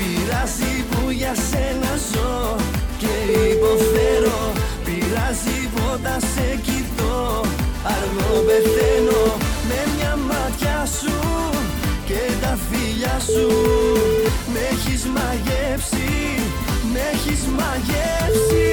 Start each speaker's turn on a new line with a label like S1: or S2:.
S1: Πειράζει που για σένα ζω και υποφέρω. Πειράζει που όταν σε κοιτώ αργό πεθαίνω. Με μια ματιά σου και τα φιλιά σου με έχεις μαγεύσει, με έχεις μαγεύσει.